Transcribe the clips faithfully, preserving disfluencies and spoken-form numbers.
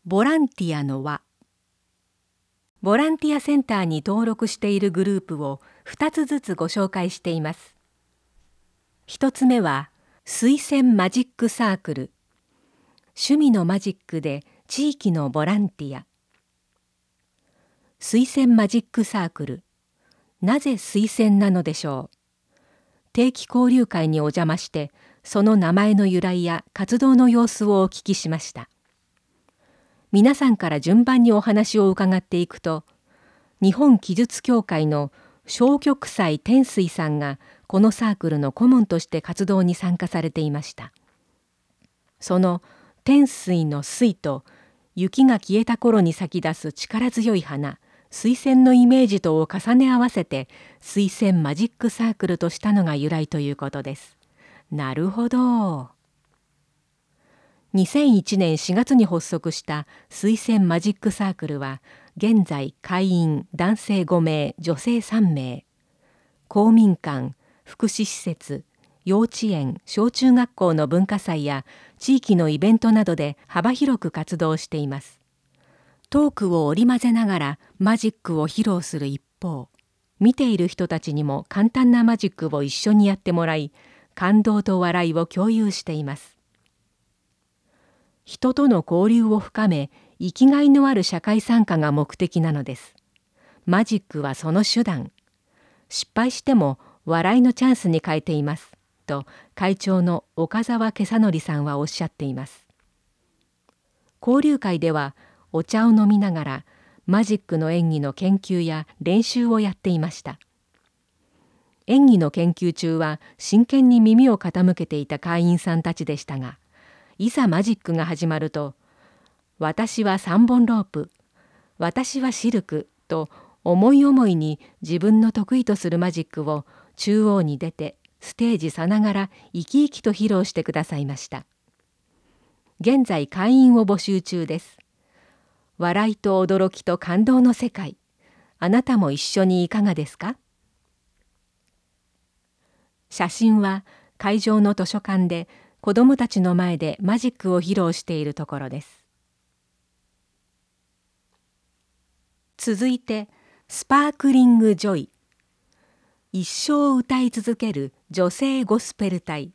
ボランティアの輪。ボランティアセンターに登録しているグループをふたつずつご紹介しています。ひとつめは推薦マジックサークル。趣味のマジックで地域のボランティア。推薦マジックサークル。なぜ推薦なのでしょう。定期交流会にお邪魔して、その名前の由来や活動の様子をお聞きしました。皆さんから順番にお話を伺っていくと、日本奇術協会の正極斎天水さんがこのサークルの顧問として活動に参加されていました。その天水の水と雪が消えた頃に咲き出す力強い花、水仙のイメージとを重ね合わせて水仙マジックサークルとしたのが由来ということです。なるほど。にせんいちねんしがつに発足した水仙マジックサークルは現在会員男性ごめい女性さんめい、公民館、福祉施設、幼稚園、小中学校の文化祭や地域のイベントなどで幅広く活動しています。トークを織り交ぜながらマジックを披露する一方、見ている人たちにも簡単なマジックを一緒にやってもらい、感動と笑いを共有しています。人との交流を深め、生きがいのある社会参加が目的なのです。マジックはその手段。失敗しても笑いのチャンスに変えています。と会長の岡澤圭則さんはおっしゃっています。交流会ではお茶を飲みながらマジックの演技の研究や練習をやっていました。演技の研究中は真剣に耳を傾けていた会員さんたちでしたが、いざマジックが始まると、私は三本ロープ、私はシルクと思い思いに自分の得意とするマジックを中央に出てステージさながら生き生きと披露してくださいました。現在会員を募集中です。笑いと驚きと感動の世界。あなたも一緒にいかがですか？写真は会場の図書館で子どもたちの前でマジックを披露しているところです。続いてスパークリングジョイ。一生歌い続ける女性ゴスペル隊。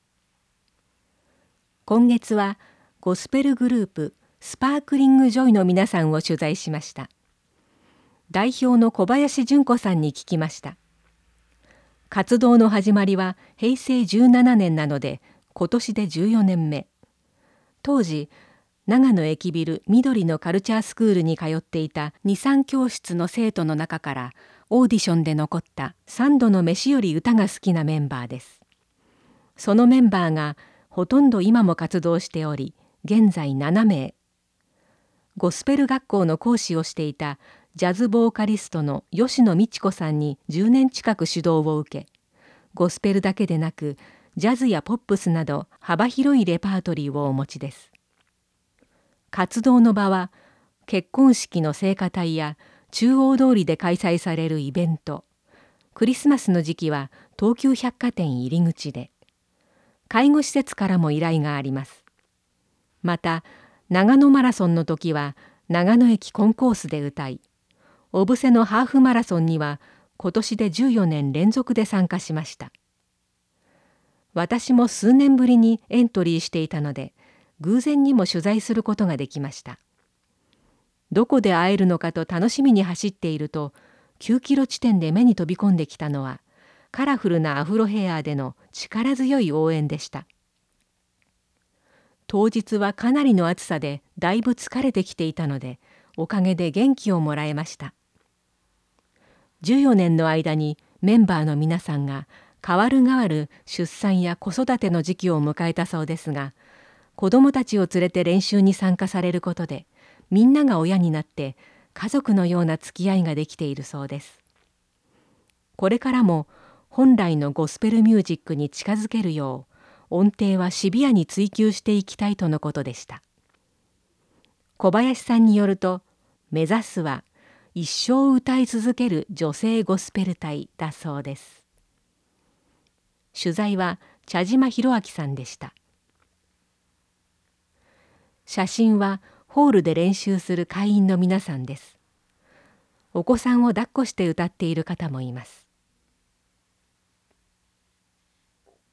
今月はゴスペルグループスパークリングジョイの皆さんを取材しました。代表の小林純子さんに聞きました。活動の始まりはへいせいじゅうななねんなので今年でじゅうよねんめ。当時長野駅ビル緑のカルチャースクールに通っていたに、さん教室の生徒の中からオーディションで残った三度の飯より歌が好きなメンバーです。そのメンバーがほとんど今も活動しており、現在ななめい。ゴスペル学校の講師をしていたジャズボーカリストの吉野美智子さんにじゅうねん近く指導を受け、ゴスペルだけでなくジャズやポップスなど幅広いレパートリーをお持ちです。活動の場は結婚式の聖歌隊や中央通りで開催されるイベント、クリスマスの時期は東急百貨店入り口で、介護施設からも依頼があります。また長野マラソンの時は長野駅コンコースで歌い、小布施のハーフマラソンには今年でじゅうよねん連続で参加しました。私も数年ぶりにエントリーしていたので、偶然にも取材することができました。どこで会えるのかと楽しみに走っていると、きゅうキロ地点で目に飛び込んできたのは、カラフルなアフロヘアでの力強い応援でした。当日はかなりの暑さでだいぶ疲れてきていたので、おかげで元気をもらえました。じゅうよねんの間にメンバーの皆さんが代わる代わる出産や子育ての時期を迎えたそうですが、子どもたちを連れて練習に参加されることで、みんなが親になって家族のような付き合いができているそうです。これからも本来のゴスペルミュージックに近づけるよう、音程はシビアに追求していきたいとのことでした。小林さんによると、目指すは一生歌い続ける女性ゴスペル隊だそうです。取材は茶島博明さんでした。写真はホールで練習する会員の皆さんです。お子さんを抱っこして歌っている方もいます。